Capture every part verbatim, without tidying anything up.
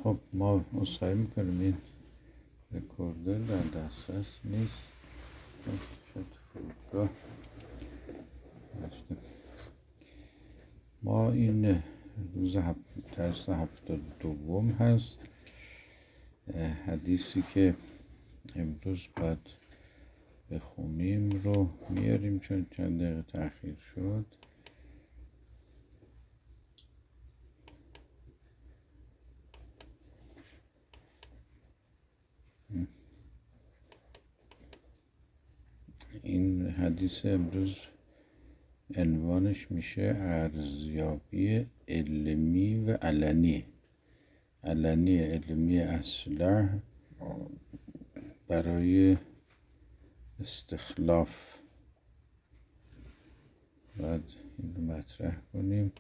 خب ما اصخایی میکنیم این رکوردر در دسترس نیست. شد فرودگاه ما این روز هفت درس هفتاد دوم هست. حدیثی که امروز باید بخونیم رو میاریم چون چند دقیقه تأخیر شد. این حدیث امروز عنوانش میشه ارزیابی علمی و علنی. علنی علمی اصلاح برای استخلاف. باید این رو مطرح کنیم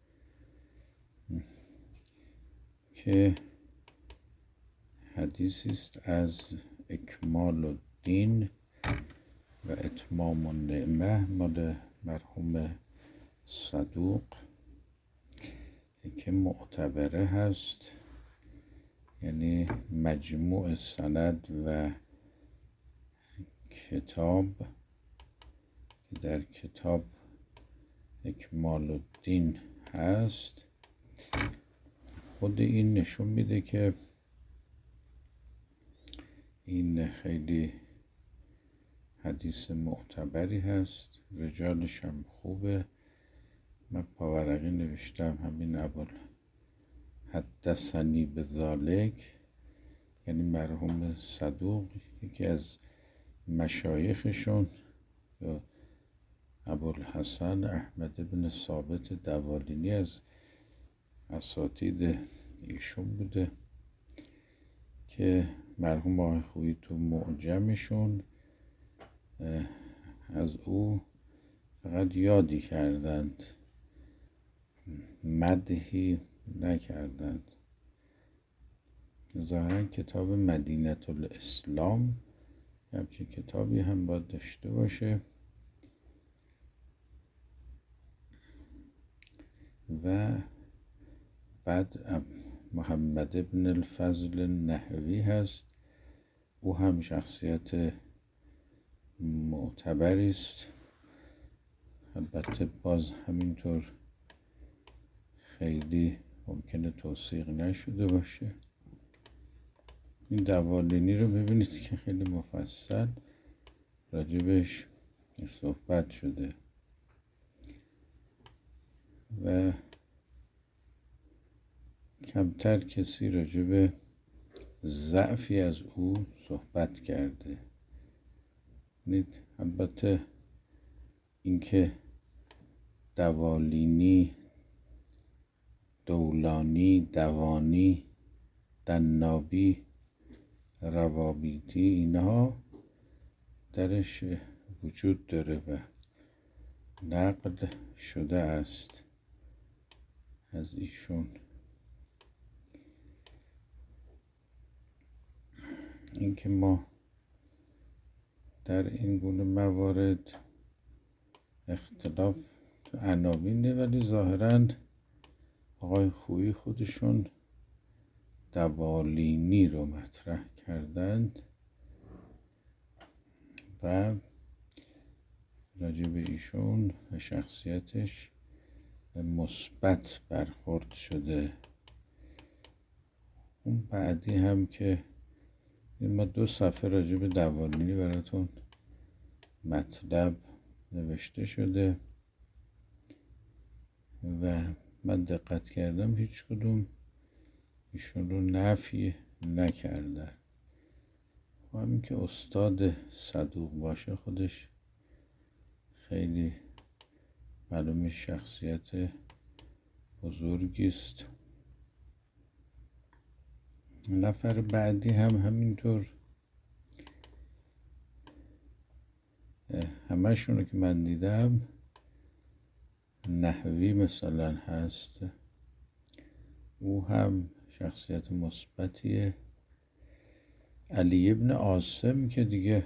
که حدیثی است از اکمال الدین و اتمام النعمه مال مرحوم صدوق که معتبره هست، یعنی مجموع سند و کتاب که در کتاب اکمال الدین هست. خود این نشون میده که این خیلی حدیث معتبری هست، رجالش هم خوبه. من پاورقی نوشتم همین اول حدثنی بذالک، یعنی مرحوم صدوق یکی از مشایخشون یا ابوالحسن احمد بن ثابت دوالینی از اساتید ایشون بوده که مرحوم آقای خویی تو معجمشون از او فقط یادی کردند، مدحی نکردند. ظاهرا کتاب مدینه الاسلام همچین کتابی هم باید داشته باشه و بعد محمد بن الفضل نحوی هست، او هم شخصیت معتبری است، البته باز همینطور خیلی ممکنه توثیق نشده باشه. این دوالینی رو ببینید که خیلی مفصل راجبش صحبت شده و کمتر کسی راجب ضعفی از او صحبت کرده. البته اینکه دوالینی، دولانی، دوانی، دنابی، روابیتی اینها درش وجود داره و نقل شده است از ایشون. اینکه ما در این گونه موارد اختلاف تو عناوینه، ولی ظاهراً آقای خویی خودشون دوالینی رو مطرح کردند و راجع به ایشون و شخصیتش مثبت برخورد شده. اون بعدی هم که ما دو صفحه راجع به دوالینی براتون مطلب نوشته شده و من دقت کردم هیچ کدوم ایشون رو نفی نکردن. همین که استاد صدوق باشه خودش خیلی معلوم شخصیت بزرگی است. نفر بعدی هم همینطور، همه‌شون رو که من دیدم نحوی مثلا هست، او هم شخصیت مثبتیه. علی ابن عاصم که دیگه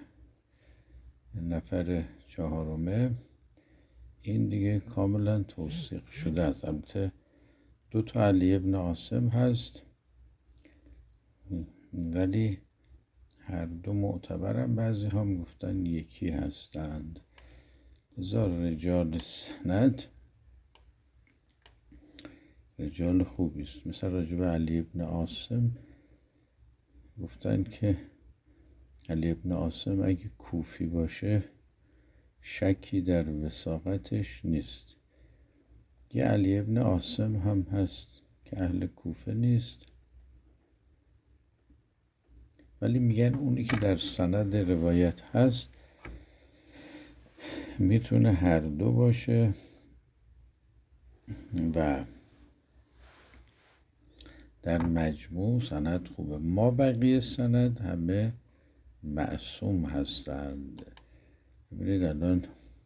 نفر چهارمه، این دیگه کاملا توثیق شده است. البته دو تا علی ابن عاصم هست، ولی هر دو معتبرن، بعضی هم گفتن یکی هستند. لذا رجال سند رجال خوبی است. مثلا راجب علی ابن عاصم گفتن که علی ابن عاصم اگه کوفی باشه شکی در وثاقتش نیست. یه علی ابن عاصم هم هست که اهل کوفه نیست، ولی میگن اونی که در سند روایت هست میتونه هر دو باشه و در مجموع سند خوبه. ما بقیه سند همه معصوم هستند. ببینید الان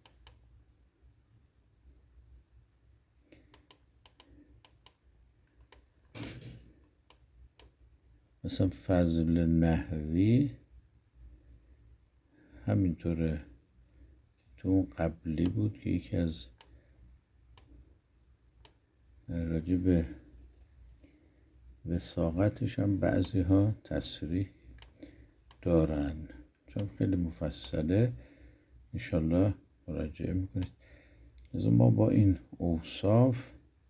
مثلا فضل نحوی همینطوره، تو اون قبلی بود که یکی از راجب وثاقتش هم بعضی ها تصریح دارن، چون خیلی مفصله، انشالله مراجعه میکنید. لذا ما با این اوصاف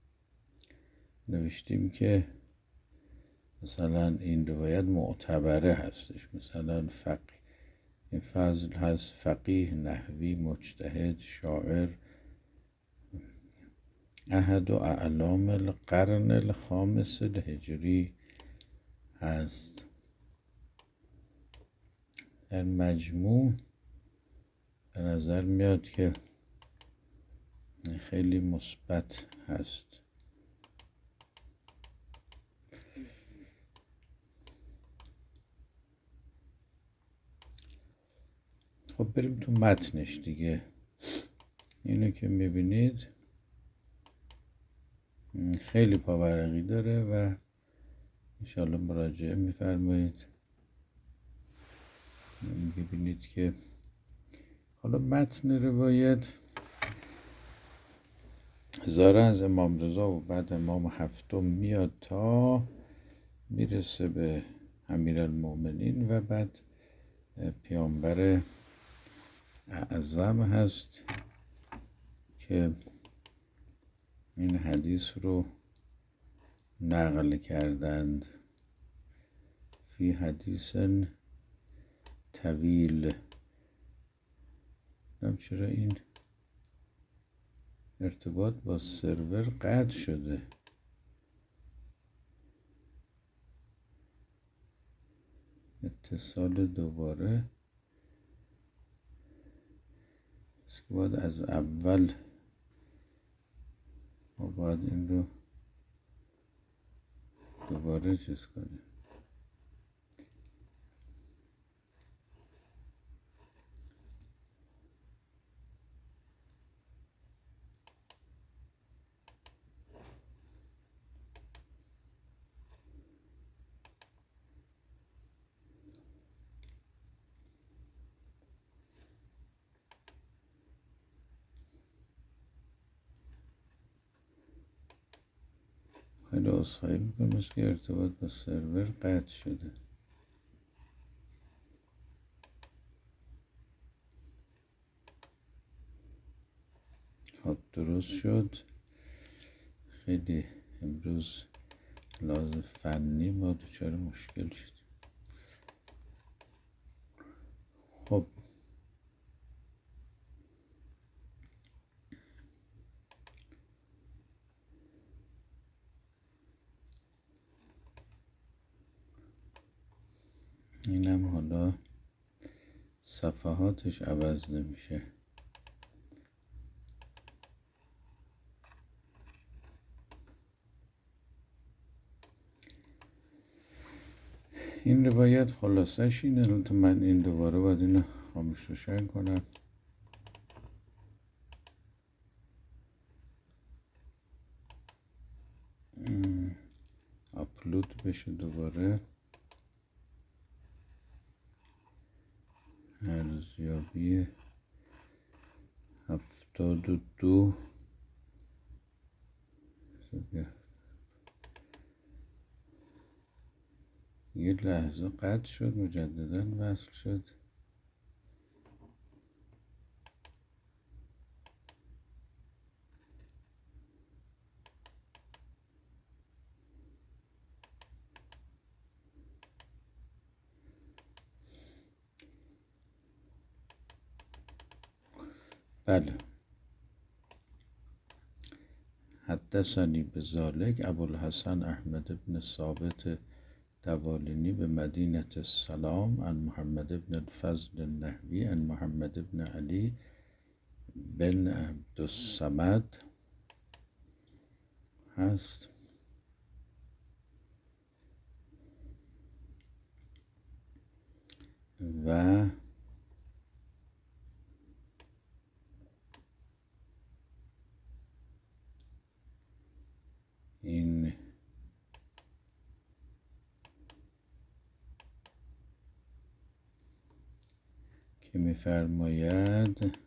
نوشتیم که مثلا این روایت معتبره هستش. مثلا فقیه، این فضل هست فقیه، نحوی، مجتهد، شاعر، احد و اعلام القرن الخامس الهجری هست. در مجموع به نظر میاد که خیلی مثبت هست. خب بریم تو متنش دیگه. اینو که میبینید خیلی پاورقی داره و انشالله مراجعه میفرمایید. ببینید که حالا متن روایت هزاره از امام رضا و بعد امام هفتم میاد تا میرسه به امیرالمؤمنین و بعد پیامبر اعظم هست که این حدیث رو نقل کردند. فی حدیث طویل. نم چرا این ارتباط با سرور قطع شده؟ اتصال دوباره است که باید از اول ما باید این رو دوباره چیز کنیم. خیلی اصخایی میکنم، مثل که ارتباط با سرور قطع شده. خب درست شد. خیلی امروز لحاظ فنی ما دچار مشکل شد. خب اینم حالا صفحاتش عوض نمیشه. این روایت خلاصش اینه. البته من این دوباره باید اینو خاموش روشن کنم. آپلود بشه دوباره. ارزیابی هفتاد و دو یه لحظه قطع شد، مجددا وصل شد. بله. حدثنی بذالک ابوالحسن احمد بن ثابت دوالینی به مدینة السلام عن محمد بن الفضل النحوی عن محمد بن علی بن عبدالصمد هست. و این که می‌فرماید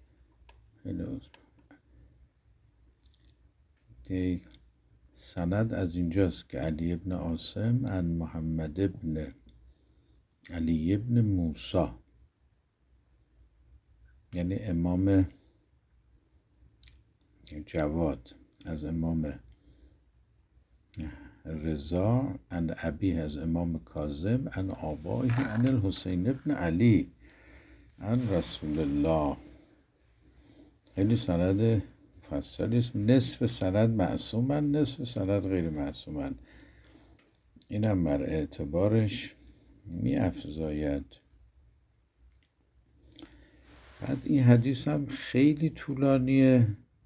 که سند از اینجاست که علی ابن عاصم عن محمد ابن علی ابن موسی، یعنی امام جواد از امام رضا، عن ابی از امام کاظم، عن آبایی عن الحسین ابن علی عن رسول الله. خیلی سند مفصلی است. نصف سند معصومن، نصف سند غیر معصومن. اینم بر اعتبارش می افزاید. بعد این حدیث هم خیلی طولانیه،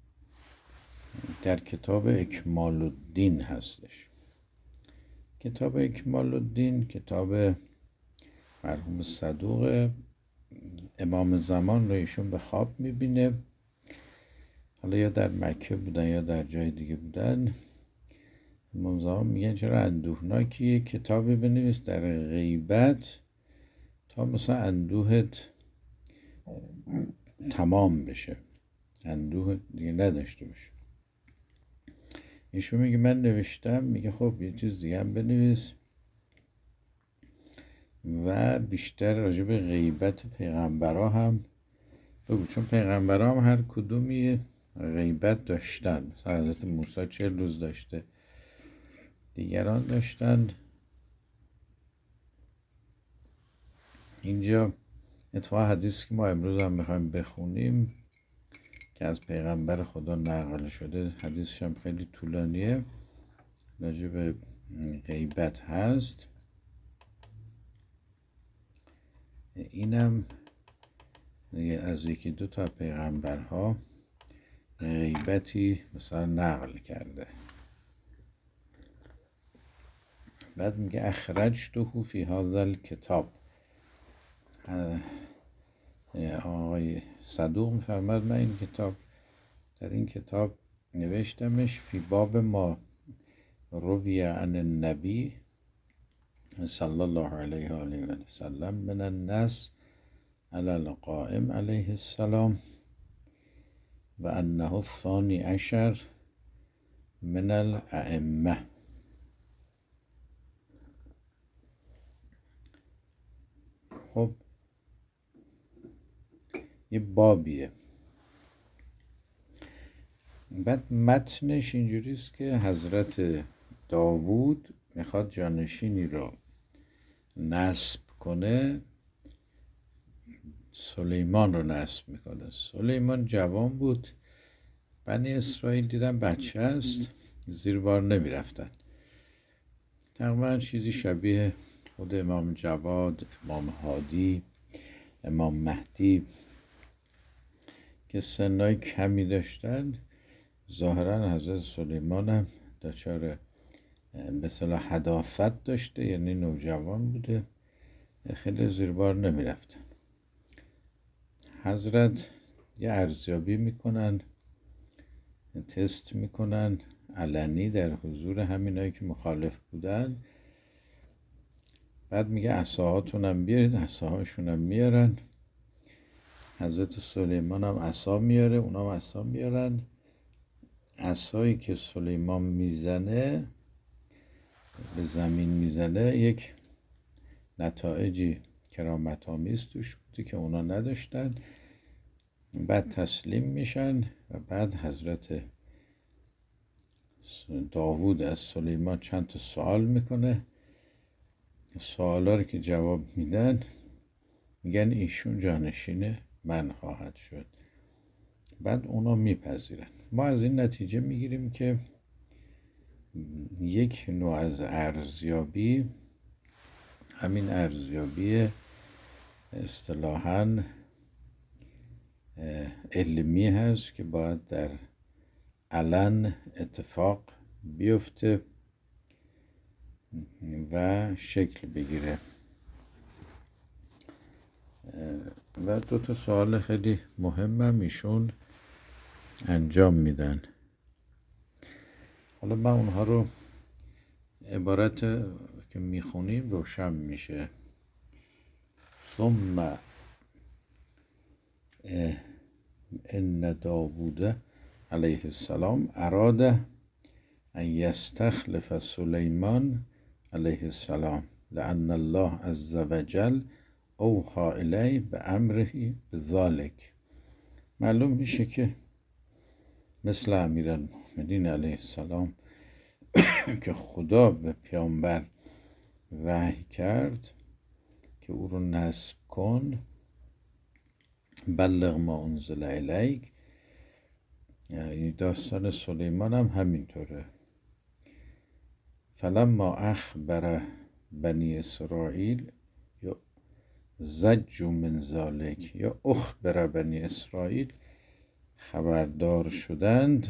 در کتاب اکمال الدین هستش. کتاب اکمال الدین کتاب مرحوم صدوق امام زمان رو ایشون به خواب میبینه، حالا یا در مکه بودن یا در جای دیگه بودن. امام زمان میگن چرا اندوهناکیه، کتابی بنویس در غیبت تا مثلا اندوهت تمام بشه، اندوه دیگه نداشته باشه. ایشون میگه من نوشتم، میگه خب یه چیز دیگه هم بنویس و بیشتر راجع به غیبت پیغمبرا هم بگو، چون پیغمبرا هم هر کدومی غیبت داشتن. مثلا حضرت موسی چهل روز داشته، دیگران داشتند. اینجا اتفاق حدیثی که ما امروز هم میخوایم بخونیم که از پیغمبر خدا نقل شده، حدیثش هم خیلی طولانیه، راجع به غیبت هست. اینم از یکی دو تا پیغمبرها غیبتی مثلا نقل کرده. بعد میگه اخرجته فی هذا الکتاب. آقای صدوق میفرماد من این کتاب در این کتاب نوشتمش فی باب ما روی عن النبی صلی الله علیه و آله و سلم من النص علی القائم علیه السلام و انه الثانی عشر من الائمه. خب یه بابیه. بعد متنش اینجوریست که حضرت داوود میخواد جانشینی رو نصب کنه، سلیمان رو نصب میکنه. سلیمان جوان بود، بنی اسرائیل دیدن بچه است، زیر بار نمیرفتن. تقریبا چیزی شبیه خود امام جواد، امام هادی، امام مهدی که سنای کمی داشتن. ظاهرا حضرت سلیمان هم دچار به اصطلاح حداثت داشته، یعنی نوجوان بوده، خیلی زیر بار نمیرفتن. حضرت یه ارزیابی میکنن، تست میکنن علنی در حضور همینایی که مخالف بودن. بعد میگه عصاهاتون هم بیارید، عصاهاشون هم میارن. حضرت سلیمان هم عصا میاره، اونا هم عصا میارن. عصایی که سلیمان میزنه به زمین میزنه یک نتایجی کرامت‌آمیز توش بوده که اونا نداشتن. بعد تسلیم میشن و بعد حضرت داوود از سلیمان چند تا سوال میکنه. سوالا رو که جواب میدن میگن ایشون جانشین من خواهد شد. بعد اونا میپذیرن. ما از این نتیجه میگیریم که یک نوع از ارزیابی همین ارزیابی اصطلاحاً علمی هست که باید در علن اتفاق بیفته و شکل بگیره. و دو تا سوال خیلی مهمم ایشون انجام میدن. حالا من اونها رو عبارت که میخونیم روشن میشه. ثم ان داوود علیه السلام اراد ان یستخلف سلیمان علیه السلام لأن الله عز وجل اوحی الیه بامره بذلک. معلوم میشه که مثل امیرالمؤمنین علیه السلام که خدا به پیامبر وحی کرد که او رو نصب کن، بلغ ما انزل الیک، یعنی داستان سلیمان هم همینطوره. فلما اخبر بنی اسرائیل یا زجوا من ذلک یا اخبر بنی اسرائیل، خبردار شدند،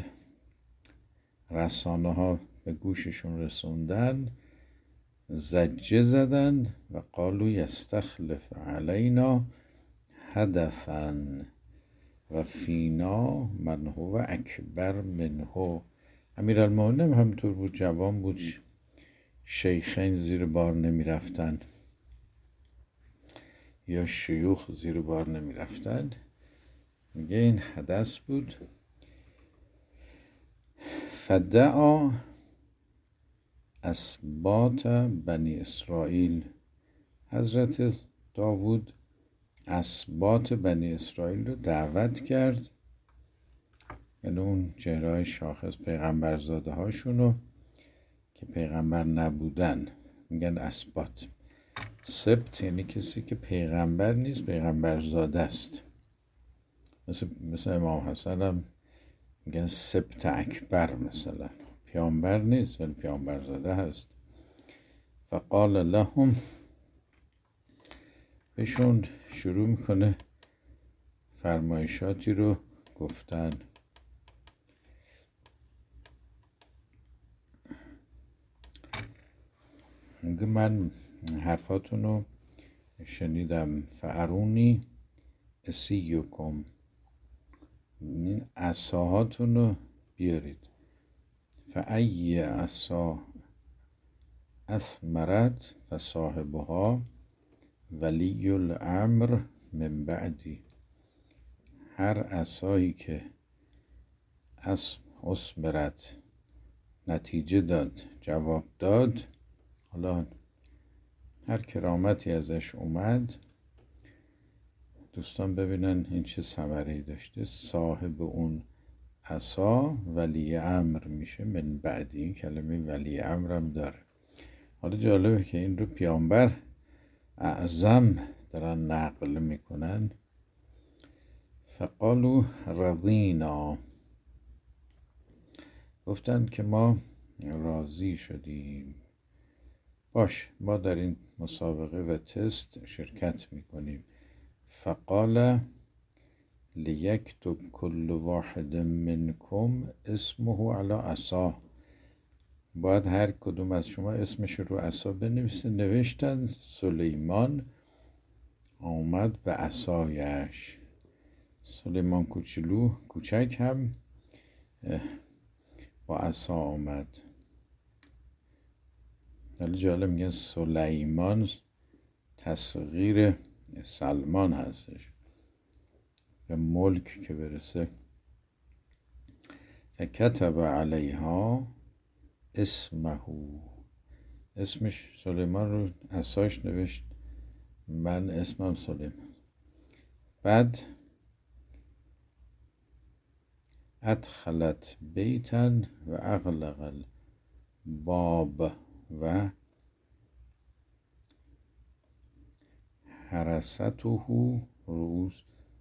رسانه ها به گوششون رسوندن، زجه زدند و قالوا یستخلف علینا حدثا و فینا من هو اکبر منه. امیرالمؤمنین همینطور بود، جوان بود، شیخین زیر بار نمی رفتن یا شیوخ زیر بار نمی رفتن. میگه این حدث بود. فدعا اسباط بنی اسرائیل، حضرت داوود اسباط بنی اسرائیل رو دعوت کرد، یعنی اون چهره‌های شاخص پیغمبرزاده هاشونو که پیغمبر نبودن میگن اسباط. سبت یعنی کسی که پیغمبر نیست، پیغمبرزاده است. مثل, مثل امام حسن هم میگن سبت اکبر، مثلا پیامبر نیست ولی پیامبرزاده هست. فقال لهم، بهشون شروع میکنه فرمایشاتی رو گفتن. میگه من حرفاتون رو شنیدم. فارونی اسیکم، این عصاهاتون رو بیارید. فای عصا اثمرت فصاحبها ولی الامر من بعدی. هر عصایی که اثمرت نتیجه داد، جواب داد، حالا هر کرامتی ازش اومد، دوستان ببینن این چه ثمره‌ای داشته. صاحب اون عصا ولی امر میشه من بعدی. این کلمه ولی امرم داره. حالا جالبه که این رو پیامبر اعظم دارن نقل میکنن. فقالو رضینا، گفتن که ما راضی شدیم، باش ما در این مسابقه و تست شرکت میکنیم. فقال لیکتب کل واحد منکم اسمه علی عصا، باید هر کدوم از شما اسمش رو عصا بنویسه. نوشتن سلیمان آمد به عصایش. سلیمان کوچولو کوچک هم با عصا آمد. ولی جالب میگن سلیمان تصغیر سلمان هستش و ملک که برسه. فکتب علیها اسمه، اسمش سلیمان رو عصاش نوشت من اسمم سلیمان. بعد ادخلت بیتن و اغلق الباب و حرسته رؤوس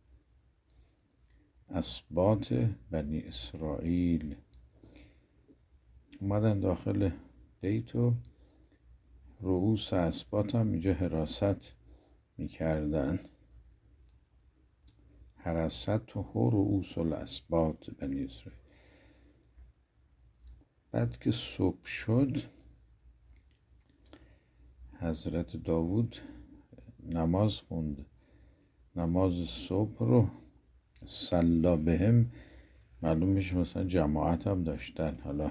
اسباط بنی اسرائیل. اومدن داخل بیت و رؤوس اسباط هم اینجا حراست میکردن. حرسته رؤوس الاسباط بنی اسرائیل. بعد که صبح شد حضرت داوود نماز خوند. نماز صبح رو صلا بهم معلوم میشه مثلا جماعت هم داشتن. حالا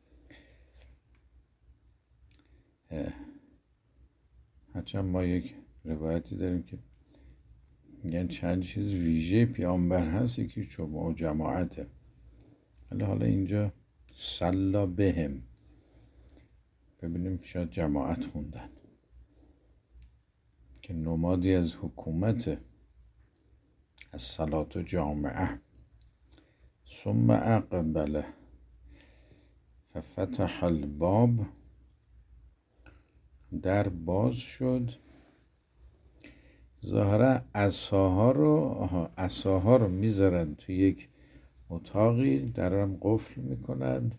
هرچند ما یک روایتی داریم که میگن چند چیز ویژه پیامبر هست، یکی شما جماعته. حالا حالا اینجا صلا بهم، ببینیم شاید جماعت خوندن که نمادی از حکومت از صلات و جامعه. ثم اقبل ففتح الباب، در باز شد. ظاهرا عصاها رو عصاها رو میذارن تو یک اتاقی، درم قفل میکنن.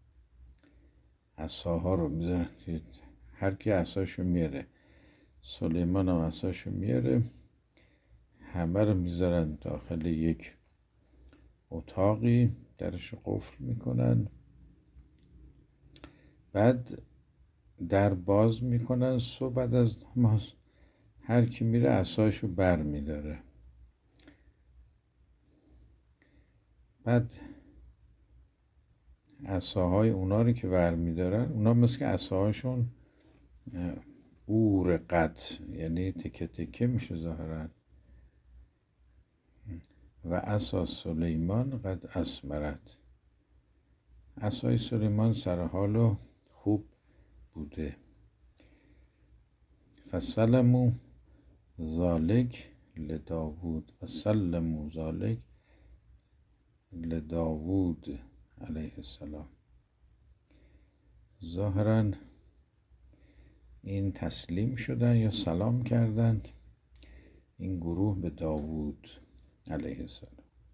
عصاها رو میذارن توی، هر کی عصاشو میاره، سلیمان هم عصاشو میاره، همه رو میذارن داخل یک اتاقی، درش قفل میکنن. بعد در باز میکنن. صبح بعد از نماز هر کی میره عصاشو بر میداره. بعد عصاهای اونا رو که بر میدارن، اونا مثل که عصاهاشون اورقت، یعنی تکه تکه میشه ظاهرا. و عصا سلیمان قد اسمرت، عصای سلیمان سرحال و خوب بوده. فسلموا ذالک لداوود، فسلموا ذالک لداوود علیه السلام. ظاهرا این تسلیم شدن یا سلام کردن این گروه به داوود علیه السلام.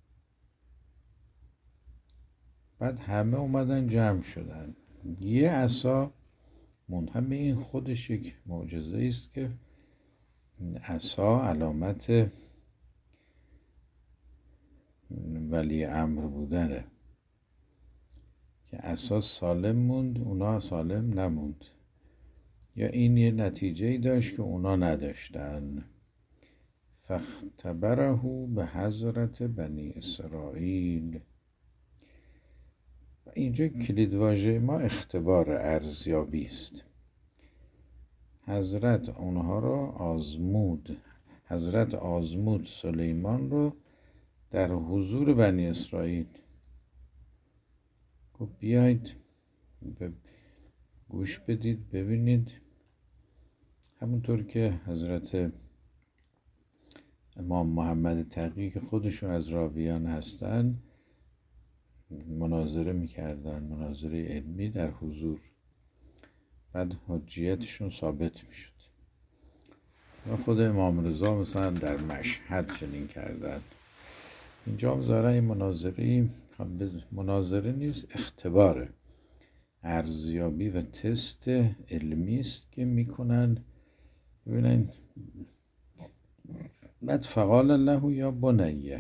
بعد همه اومدن جمع شدن. یه عصا منهم، این خودش یک معجزه است که عصا علامت ولی امر بودنه، که عصا سالم موند اونا سالم نموند، یا این یه نتیجه‌ای داشت که اونا نداشتن. فاختبره به حضرت بنی اسرائیل. و اینجا کلیدواژه ما اختبار، ارزیابی است. حضرت اونها رو آزمود، حضرت آزمود سلیمان رو در حضور بنی اسرائیل. خب بیایید گوش بدید ببینید. همونطور که حضرت امام محمد تقی که خودشون از راویان هستن مناظره میکردن، مناظره علمی در حضور، بعد حجیتشون ثابت میشد. و خود امام رضا مثلا در مشهد چنین کردن. اینجا هم ظاهرا این مناظره مناظره نیست، اختباره، ارزیابی و تست علمی است که میکنن. ببینن. بعد فقال له یا بنیه،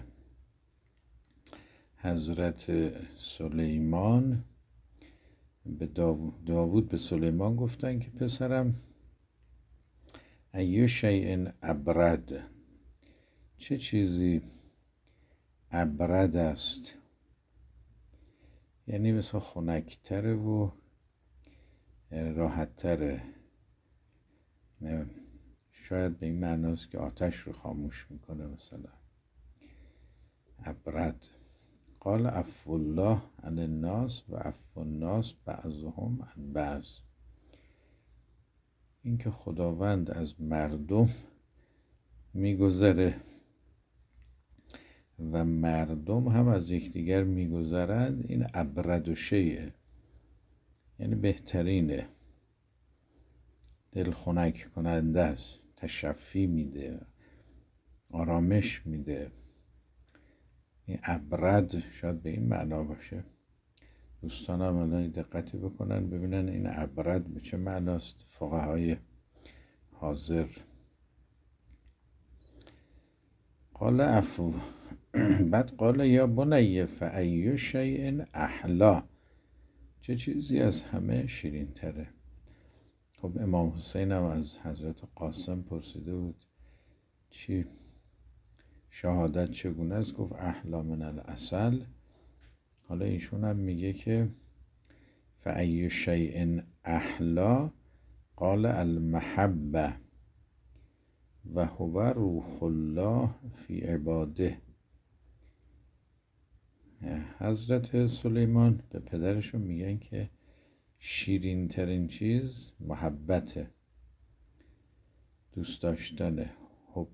حضرت سلیمان به داوود, داوود به سلیمان گفتن که پسرم، ایو شیء ابرد، چه چیزی ابرد است، یعنی مثلا خنک‌تره و راحت‌تره. شاید به این معناست که آتش رو خاموش میکنه مثلا. ابرد. قال عفو الله عن الناس و عفو الناس بعضهم عن بعض. این که خداوند از مردم میگذره و مردم هم از یکدیگر میگذرند، این ابرد و شیء، یعنی بهترینه، دل خنک کننده است، تشفی میده، آرامش میده. این ابرد شاید به این معنا باشه. دوستانم الان دقتی بکنن ببینن این ابرد به چه معناست. فقهای حاضر قال عفو بعد قال یا بنی فای شیء احلا، چه چیزی از همه شیرین تره. خب امام حسین هم از حضرت قاسم پرسیده بود چی شهادت چگونه است؟ گفت احلا من العسل. حالا ایشون هم میگه که فای شیء احلا قال المحبه و هو روح الله فی عباده. حضرت سلیمان به پدرشون میگن که شیرین ترین چیز محبته، دوست داشتن، حب،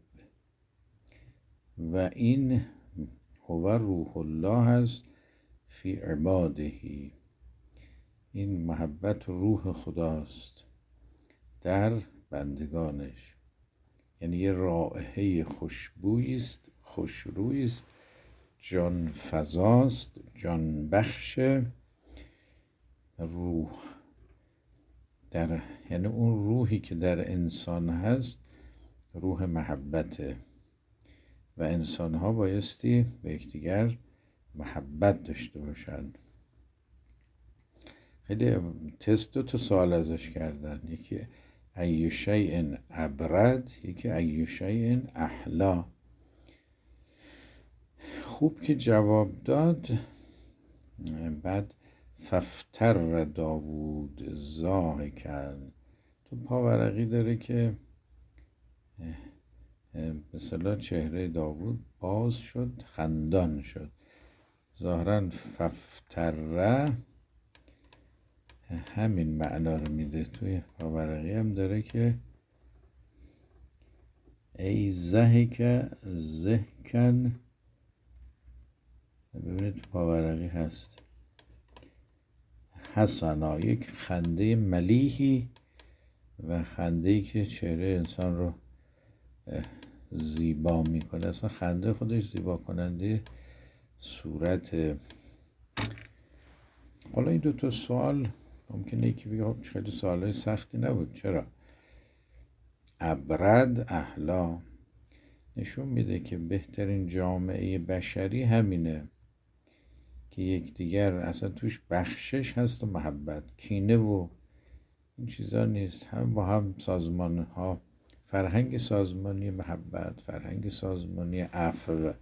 و این هو روح الله هست فی عباده، این محبت روح خداست در بندگانش، یعنی یه رائحه خوشبویی است، خوشرویی است، جان فزاست، جان بخش روح در، یعنی اون روحی که در انسان هست روح محبته و انسان ها بایستی به یکدیگر محبت داشته باشند. خیلی تست دو تا سوال ازش کردن، یکی ای شیء ابرد، یکی ای شیء احلا. خوب که جواب داد. بعد ففتر داوود ضاحکا، تو پاورقی داره که مثلا چهره داوود باز شد، خندان شد. ظاهرا ففتر همین معنا رو میده. توی پاورقی هم داره که ای ضحک ضحکن، ببینید تو پاورقی هست حسنا، یک خنده ملیحی و خنده‌ای که چهره انسان رو زیبا میکنه. اصلا خنده خودش زیبا کننده صورت. حالا این دوتا سوال ممکنه یکی بگه خب خیلی سوالای سختی نبود. چرا؟ ابرد احلا نشون میده که بهترین جامعه بشری همینه که یکدیگر اصلا توش بخشش هست و محبت، کینه و این چیزا نیست. هم با هم سازمان ها، فرهنگ سازمانی محبت، فرهنگ سازمانی عفو.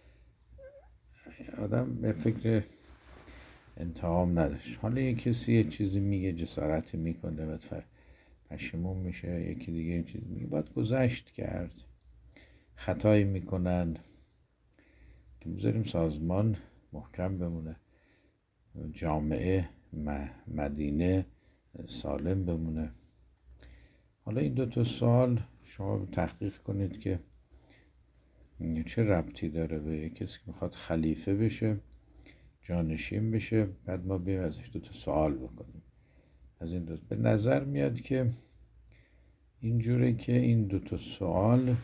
آدم به فکر انتقام نداشت. حالا یک کسی یه چیزی میگه، جسارتی میکنه و پشیمون میشه، یکی دیگه این چیز میگه، باید گذشت کرد. خطایی میکنن که بذاریم سازمان محکم بمونه، جامعه مدینه سالم بمونه. حالا این دو تا سوال شما تحقیق کنید که چه ربطی داره به کسی که میخواد خلیفه بشه، جانشین بشه، بعد ما بیایم ازش دو تا سوال بکنیم. از این دو به نظر میاد که اینجوره که این دو تا سوال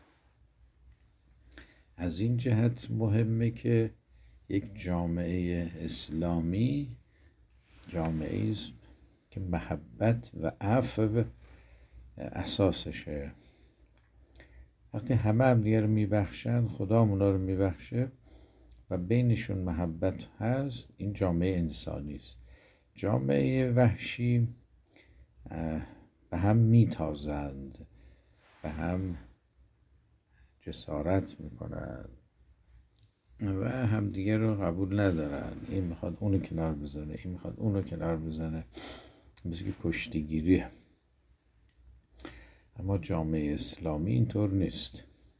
از این جهت مهمه که یک جامعه اسلامی جامعه است که محبت و عفو اساسشه. وقتی همه هم دیگه رو میبخشن، خدا هم اونا رو میبخشه و بینشون محبت هست، این جامعه انسانی است. جامعه وحشی به هم میتازند، به هم جسارت میکنن و هم دیگه رو قبول ندارن. این میخواد اونو کنار بزنه، این میخواد اونو کنار بزنه، مثل که کشتیگیریه. اما جامعه اسلامی اینطور نیست.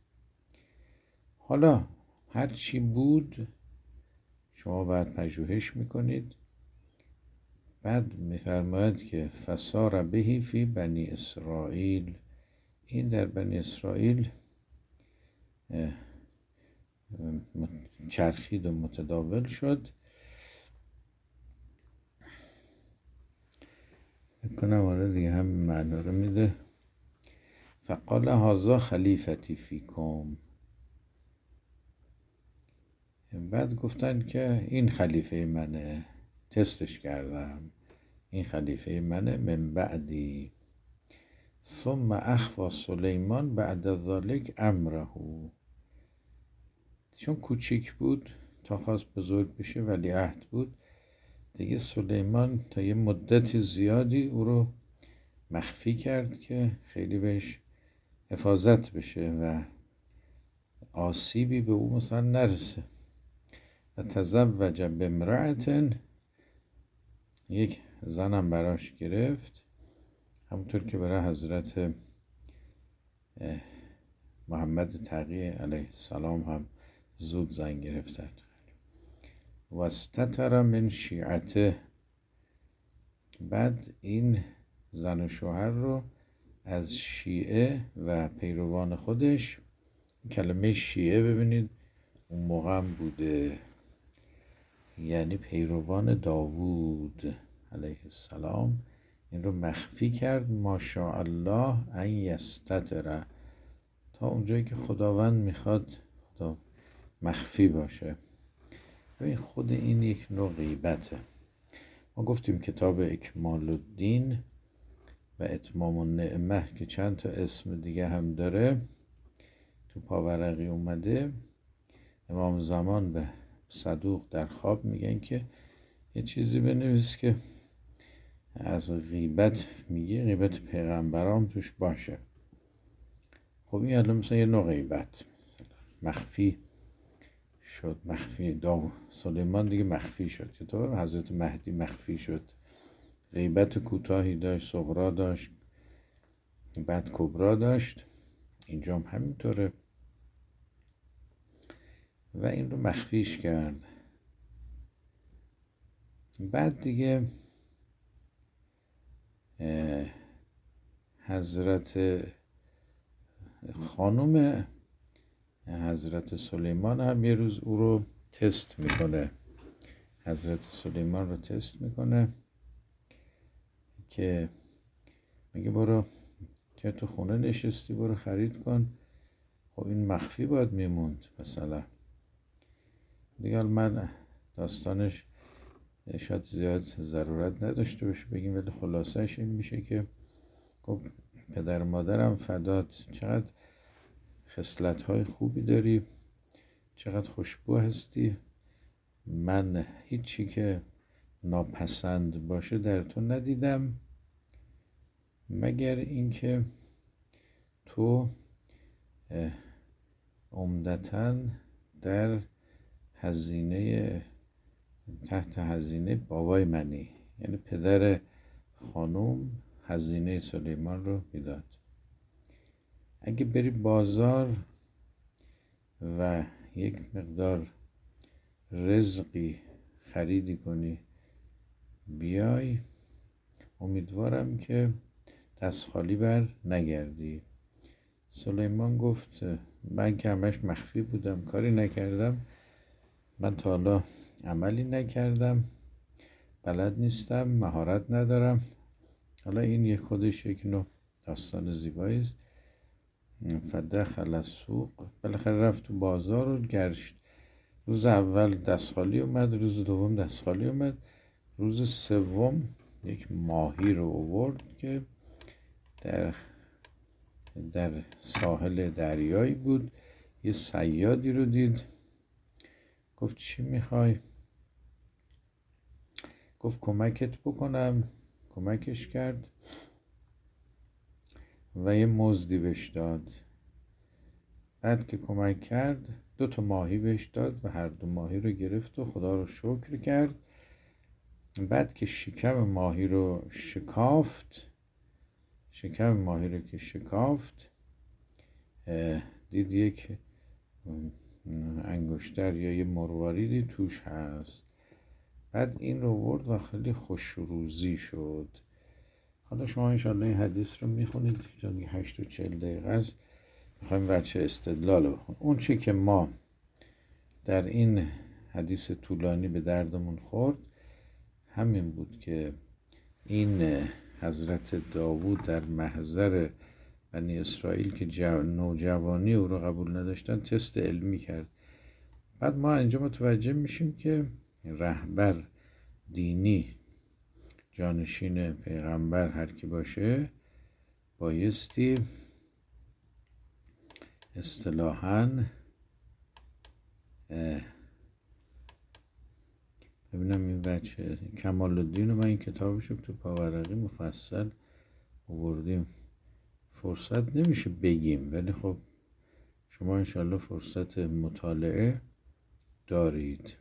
حالا هر چی بود شما باید پژوهش میکنید. بعد میفرماید که فسار بهی فی بنی اسرائیل، این در بنی اسرائیل چرخید و متداول شد. بکنم آره دیگه هم معنا رو میده. فقال هذا خلیفتی فیکم، بعد گفتن که این خلیفه منه، تستش کردم، این خلیفه منه، من بعدی. ثم اخفی سلیمان بعد ذلک امره، چون کوچیک بود تا خواست بزرگ بشه ولیعهد بود دیگه، سلیمان تا یه مدت زیادی او رو مخفی کرد که خیلی بهش حفاظت بشه و آسیبی به او مثلا نرسه. و تزوج بامرأة، یک زنم براش گرفت، همونطور که برای حضرت محمد تقی علیه السلام هم زود زن گرفتن. و استتر من شیعته، بعد این زن و شوهر رو از شیعه و پیروان خودش، کلمه شیعه ببینید اون موقع هم بوده، یعنی پیروان داوود علیه السلام، این رو مخفی کرد. ماشاءالله ان یستتر، تا اونجایی که خداوند میخواد خدا مخفی باشه. ببین خود این یک نوع غیبته. ما گفتیم کتاب اکمال الدین و اتمام النعمه که چند تا اسم دیگه هم داره تو پاورقی اومده، امام زمان به صدوق در خواب میگن که یه چیزی بنویس که از غیبت میگه، غیبت پیغمبرام توش باشه. خب این الان مثلا یه نوع غیبت مخفی شد، مخفی داو سلیمان دیگه مخفی شد، که تو حضرت مهدی مخفی شد، غیبت کوتاهی داشت، صغرا داشت، بعد کبرا داشت، اینجا هم همینطوره و این رو مخفیش کرد. بعد دیگه حضرت خانم حضرت سلیمان هم یه روز او رو تست میکنه، حضرت سلیمان رو تست میکنه که میگه برو چه تو خونه نشستی، برو خرید کن. خب این مخفی باید میموند مثلا دیگه. من داستانش شاید زیاد ضرورت نداشته باشه بگیم، ولی خلاصش این میشه که خب پدر مادرم فدات، چقدر خصلت‌های خوبی داری، چقدر خوشبو هستی، من هیچی که ناپسند باشه در تو ندیدم، مگر اینکه تو عمدتاً در هزینه تحت هزینه بابای منی، یعنی پدر خانوم هزینه سلیمان رو میداد. اگه بری بازار و یک مقدار رزقی خریدی کنی بیای، امیدوارم که دست خالی بر نگردی. سلیمان گفت من که همش مخفی بودم، کاری نکردم، من تا حالا عملی نکردم، بلد نیستم، مهارت ندارم. حالا این یک خودش یک نوع داستان زیبایی است. فدخل السوق، بالاخره رفت تو بازار و گشت. روز اول دست خالی اومد، روز دوم دست خالی اومد، روز سوم یک ماهی رو آورد که در در ساحل دریایی بود. یه صیادی رو دید، گفت چی میخوای؟ گفت کمکت بکنم. کمکش کرد و یه مزدی بهش داد. بعد که کمک کرد دو تا ماهی بهش داد و هر دو ماهی رو گرفت و خدا رو شکر کرد. بعد که شکم ماهی رو شکافت، شکم ماهی رو که شکافت دید یک انگشتر یا یه مرواریدی توش هست. بعد این رو برد و خیلی خوشروزی شد. حالا شما انشاءالله این حدیث رو میخونید، چون هشت و چل دقیقه است، میخوایم وجه استدلال بخونیم. اون چی که ما در این حدیث طولانی به دردمون خورد همین بود که این حضرت داوود در محضر بنی اسرائیل که نوجوانی او رو قبول نداشتن تست علمی کرد. بعد ما اینجا متوجه میشیم که رهبر دینی جانشین پیغمبر هر کی باشه بایستی اصطلاحاً ببینم این بچه کمال الدین و من این کتابشو تو پاورقی مفصل آوردیم، فرصت نمیشه بگیم، ولی خب شما انشالله فرصت مطالعه دارید.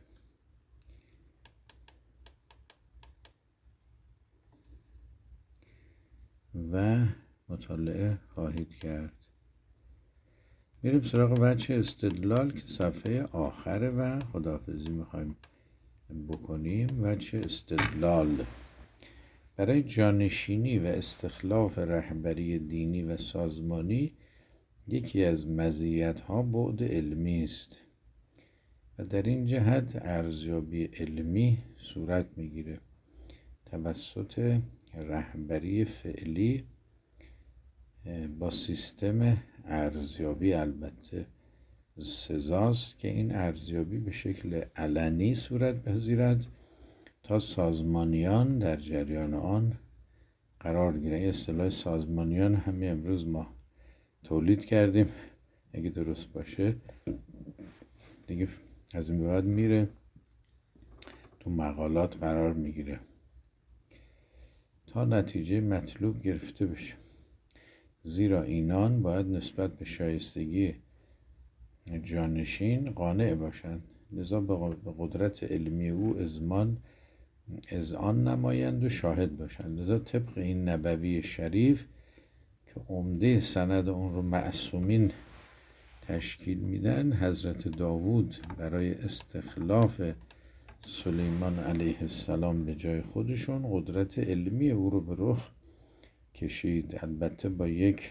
و مطالعه خواهید کرد. میریم سراغ وجه استدلال که صفحه آخره و خداحافظی میخوایم بکنیم. وجه استدلال: برای جانشینی و استخلاف رهبری دینی و سازمانی یکی از مزیت‌ها بعد علمی است و در این جهت ارزیابی علمی صورت میگیره توسط رهبری فعلی با سیستم ارزیابی. البته سزاست که این ارزیابی به شکل علنی صورت پذیرد تا سازمانیان در جریان آن قرار گیرند. اصطلاح سازمانیان همین امروز ما تولید کردیم، اگه درست باشه دیگه از این به بعد میره تو مقالات قرار میگیره تا نتیجه مطلوب گرفته بشه، زیرا اینان باید نسبت به شایستگی جانشین قانع باشند، لذا به قدرت علمی او اذعان اذعان نمایند و شاهد باشند. لذا طبق این نبوی شریف که عمده سند اون رو معصومین تشکیل میدن، حضرت داوود برای استخلاف سلیمان علیه السلام به جای خودشون قدرت علمی او رو به رخ کشید، البته با یک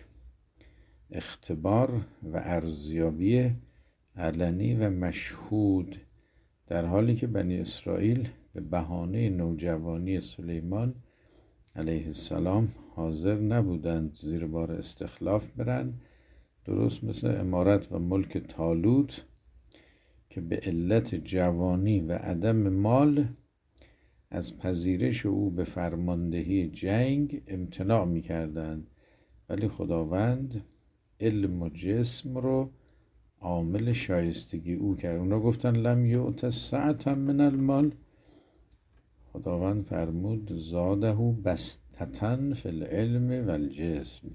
اختبار و ارزیابی علنی و مشهود، در حالی که بنی اسرائیل به بهانه نوجوانی سلیمان علیه السلام حاضر نبودند زیر بار استخلاف برند، درست مثل امارت و ملک طالوت که به علت جوانی و عدم مال از پذیرش او به فرماندهی جنگ امتناع می‌کردند، ولی خداوند علم و جسم رو عامل شایستگی او کرد. اونا گفتن لم یؤت سعة من المال، خداوند فرمود زاده بسطة فی العلم و الجسم،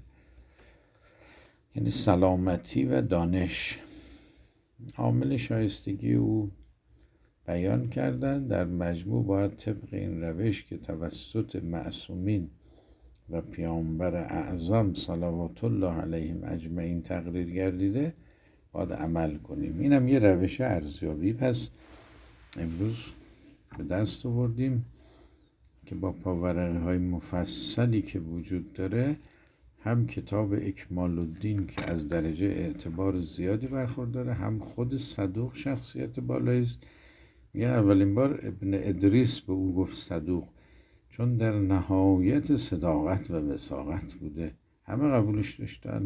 یعنی سلامتی و دانش. عامل شایستگی او بیان کردن. در مجموع باید طبق این روش که توسط معصومین و پیامبر اعظم صلوات الله علیهم اجمعین تقریر گردیده باید عمل کنیم. اینم یه روش ارزیابی. پس امروز به دست آوردیم که با پاورقی های مفصلی که وجود داره، هم کتاب اکمال الدین که از درجه اعتبار زیادی برخورداره، هم خود صدوق شخصیت بالایی است. میگن اولین بار ابن ادریس به او گفت صدوق، چون در نهایت صداقت و وثاقت بوده، همه قبولش داشتن.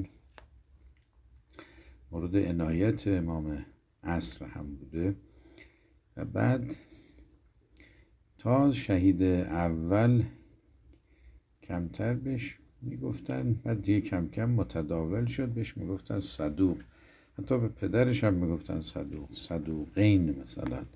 مورد عنایت امام عصر هم بوده. و بعد تا شهید اول کمتر بهش میگفتن، بعد دیگه کم کم متداول شد بهش میگفتن صدوق. حتی به پدرش هم میگفتن صدوق، صدوقین مثلا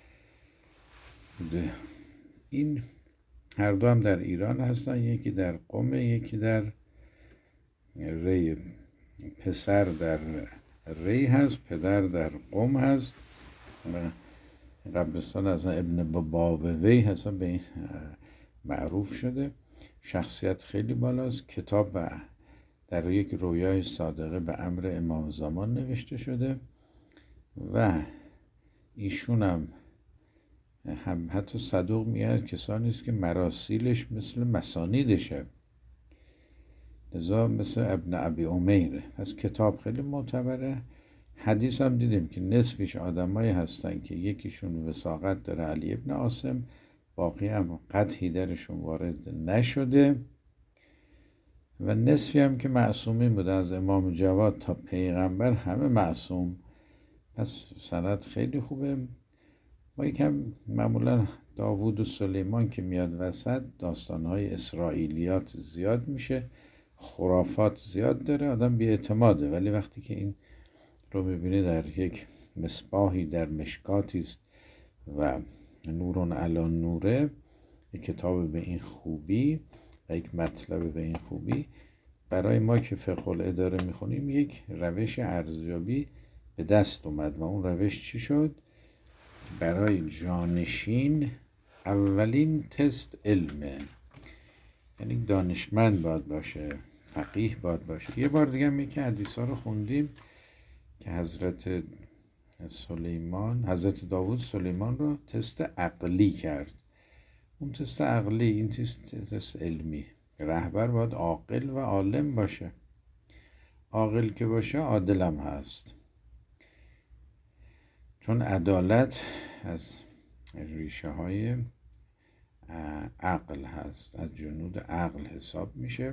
بوده. این هر دو هم در ایران هستن، یکی در قم، یکی در ری. پسر در ری هست، پدر در قم هست و قبرستان از ابن بابوی هست، به این معروف شده. شخصیت خیلی بالاست. کتاب در یک رویای صادقه به امر امام زمان نوشته شده و ایشون هم, هم حتی صدوق میگه کسانی است که مراسیلش مثل مسانیدشه، لذا مثل ابن ابی امیره. پس کتاب خیلی معتبره. حدیث هم دیدیم که نصفش آدمایی هستن که یکیشون وثاقت داره، علی ابن عاصم، باقی هم قطعی درشون وارد نشده، و نصفی هم که معصومین بوده، از امام جواد تا پیغمبر همه معصوم. پس سند خیلی خوبه. ما یکم معمولا داوود و سلیمان که میاد وسط، داستانهای اسرائیلیات زیاد میشه، خرافات زیاد داره، آدم بی اعتماده. ولی وقتی که این رو ببینه در یک مصباحی در مشکاتی است و نورون علی نوره، یک کتاب به این خوبی و یک مطلب به این خوبی، برای ما که فقه الاداره میخونیم یک روش ارزیابی به دست اومد. و اون روش چی شد؟ برای جانشین اولین تست علمه، یعنی دانشمند باید باشه، فقیه باید باشه. یه بار دیگه می که حدیثا رو خوندیم که حضرت سلیمان حضرت داوود سلیمان رو تست عقلی کرد. اون تست عقلی، این تست تست علمی. رهبر باید عاقل و عالم باشه. عاقل که باشه عادلم هست، چون عدالت از ریشه های عقل هست، از جنود عقل حساب میشه.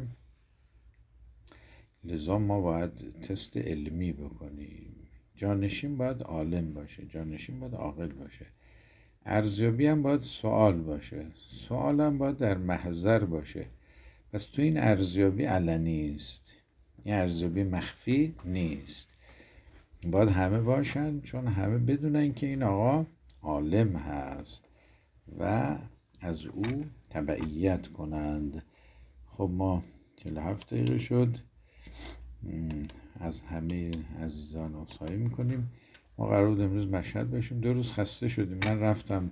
لذا ما باید تست علمی بکنیم. جانشین باید عالم باشه، جانشین باید عاقل باشه. ارزیابی هم باید سوال باشه، سوال هم باید در محضر باشه. پس تو این ارزیابی علنی است، این ارزیابی مخفی نیست، باید همه باشن، چون همه بدونن که این آقا عالم هست و از او تبعیت کنند. خب ما چهل و هفت دقیقه شد. از همه عزیزان عذرخواهی میکنیم. ما قرار بود امروز مشهد باشیم، دو روز خسته شدیم. من رفتم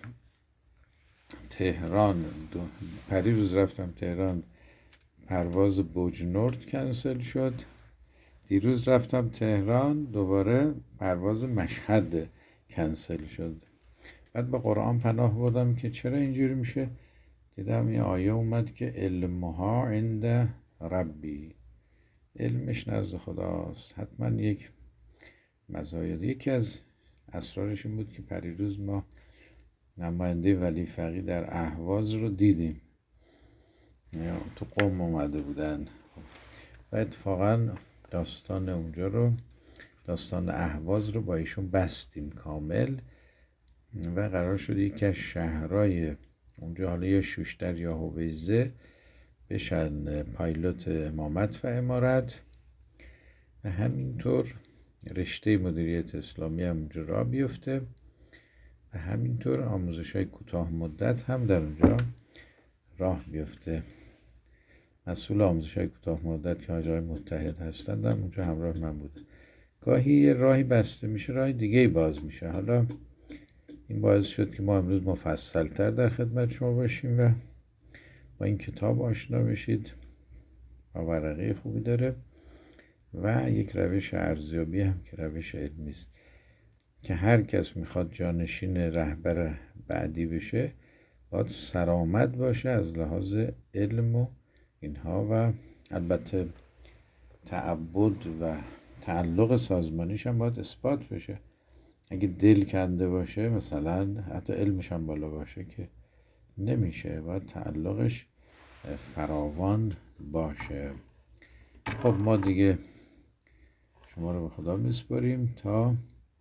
تهران، دو... پری روز رفتم تهران، پرواز بوجنورد کنسل شد. دیروز رفتم تهران، دوباره پرواز مشهد کنسل شد. بعد به قرآن پناه بردم که چرا اینجوری میشه. دیدم یه آیه اومد که علمها عند ربی، علمش نزد خداست. حتما یک مزایا. یکی از اسرارش این بود که پریروز ما نماینده ولی فقیه در اهواز رو دیدیم، تو قم اومده بودن و اتفاقا داستان اونجا رو، داستان اهواز رو با ایشون بستیم کامل و قرار شد یکی از شهرهای اونجا، حالا یا شوشتر یا هویزه، بشن پایلوت امامت و امارت و همینطور رشته مدیریت اسلامی هم اونجا راه بیفته و همینطور آموزش های کوتاه مدت هم در اونجا راه بیفته. مسئول آموزش های کوتاه مدت که حاجی متحد هستند هم اونجا همراه من بوده. گاهی یه راهی بسته میشه، راه دیگه باز میشه. حالا این باعث شد که ما امروز مفصل‌تر در خدمت شما باشیم و با این کتاب آشنا بشید. با ورقه خوبی داره و یک روش ارزیابی هم که روش علمی است که هر کس میخواد جانشین رهبر بعدی بشه باید سرآمد باشه از لحاظ علم و اینها، و البته تعبد و تعلق سازمانیش هم باید اثبات بشه. اگه دل کنده باشه، مثلا حتی علمش هم بالا باشه، که نمیشه، باید تعلقش فراوان باشه. خب ما دیگه شما رو به خدا میسپاریم تا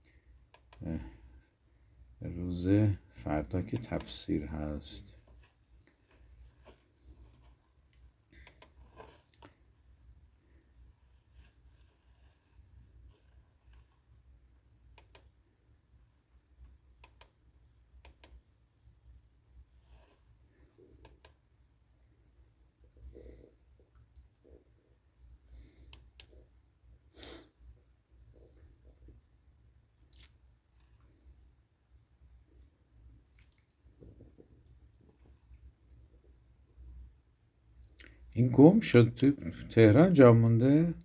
روز فردا که تفسیر هست. این گم شد تو تهران جا مونده؟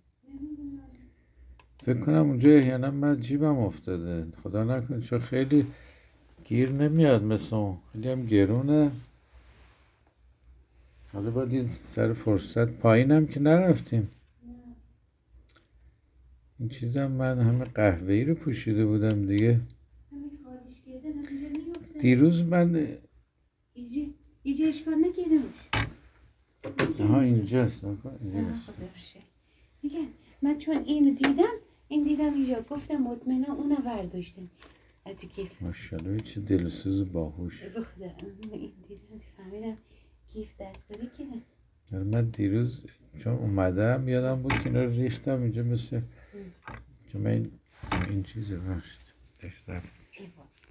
فکر کنم اونجا احیانا من جیبم افتاده، خدا نکنه، چون خیلی گیر نمیاد مثل اون، خیلی هم گرونه. حالا باید این سر فرصت پایینم که نرفتیم. این چیزم من همه قهوه‌ای رو پوشیده بودم دیگه. دیروز من ایجا ایجا اشکال نکردم. ها اینجاست نکن اینجاست. میگم من چون اینو دیدم این دیدم اینجا گفتم مطمئنا اونو برداشتم تو کیف. ماشاءالله چه دلسوز باهوش. بخدا این دیدم فهمیدم کیف دستکاری کردم. من دیروز چون اومدم یادم بود که اینا رو ریختم اینجا مثل چون من این چیزه بخشت داشتم